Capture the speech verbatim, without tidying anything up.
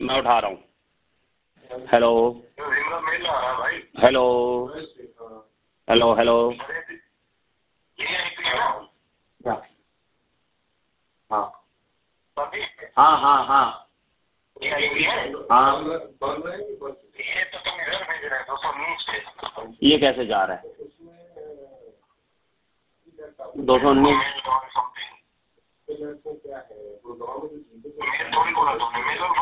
मैं उठा रहा हूँ। हेलो हेलो हेलो हेलो हाँ हाँ हाँ हाँ हाँ ये कैसे जा रहा है? दो सौ उन्नीस